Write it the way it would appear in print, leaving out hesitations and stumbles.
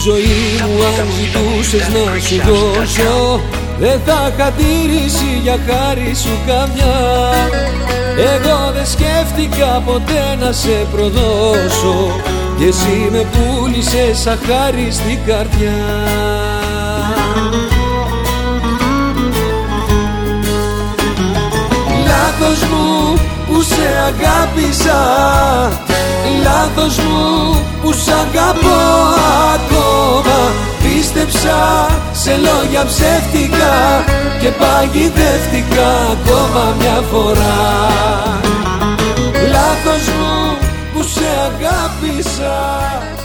ζωή μου αν ζητούσες να σου δώσω, δεν θα είχα τήρηση για χάρη σου καμιά. Εγώ δεν σκέφτηκα ποτέ να σε προδώσω κι εσύ με πούλησες σαν χάριστη καρδιά. Λάθος μου που σε αγάπησα, λάθος μου που σ' αγαπώ ακόμα. Πίστεψα σε λόγια ψεύτικα και παγιδεύτηκα ακόμα μια φορά. Λάθος μου που σε αγάπησα.